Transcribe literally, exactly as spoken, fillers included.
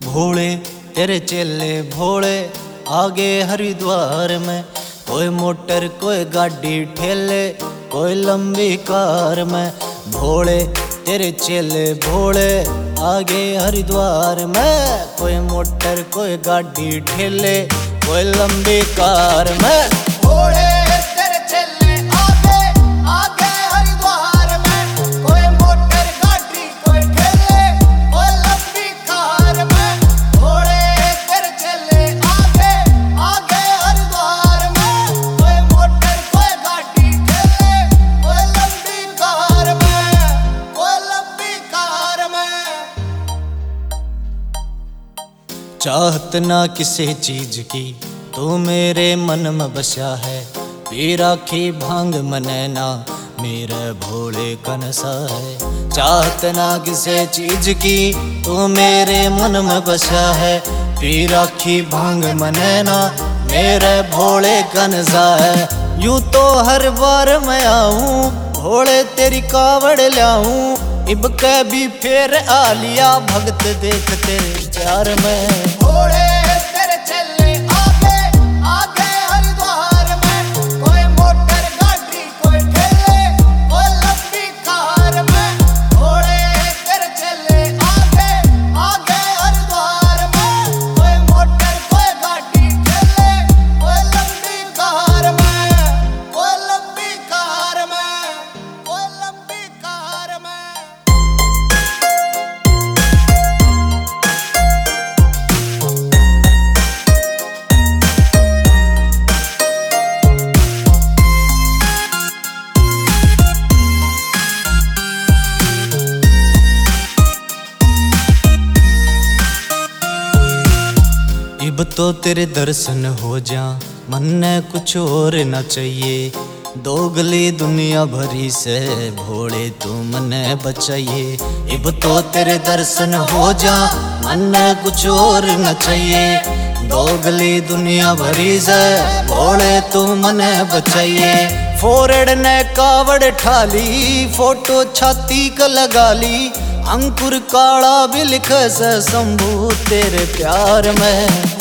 भोले तेरे चेले भोले आगे हरिद्वार में, कोई मोटर कोई गाड़ी ठेले कोई लंबी कार में। भोले तेरे चेले भोले आगे हरिद्वार में, कोई मोटर कोई गाड़ी ठेले कोई लंबी कार में। भोले तेरे चेले आगे आगे हरिद्वार में, कोई मोटर गाड़ी कोई ठेले कोई लंबी कार में। भोले तेरे चेले आगे आगे हरिद्वार में, कोई मोटर कोई गाड़ी ठेले कोई लंबी कार में, कोई लंबी कार में। चाहत ना किसी चीज की तू मेरे मन में बसा है, पी राखी भांग मनैना मेरे भोले कनसा है। चाहत ना किसी चीज की तू मेरे मन में बसा है, पी राखी भांग मनैना मेरे भोले कनसा है। यूं तो हर बार मैं आऊं भोले तेरी कावड़ लाऊं, इब के भी फेर आ लिया भगत देख तेरे प्यार में। भोले तेरे चेले आगे आगे हरिद्वार में, कोई मोटर गाड़ी कोई ठेले कोई लंबी कार में। भोले तेरे चेले आगे आगे हरिद्वार में, कोई मोटर कोई गाड़ी ठेले कोई लंबी कार में, कोई लंबी कार में, कोई लंबी कार में। इब तो तेरे दर्शन हो जा मन ने कुछ और न चाहिए, दोगली दुनिया भरी से भोले तू मने बचाइए। इब तो तेरे दर्शन हो जा मन ने कुछ और न चाहिए, दोगली दुनिया भरी से भोले तू मने बचाइए। फोरड़ ने कावड़ ठाली फोटो छाती का लगा ली, अंकुर काला भी लिखे से शंभू तेरे प्यार में।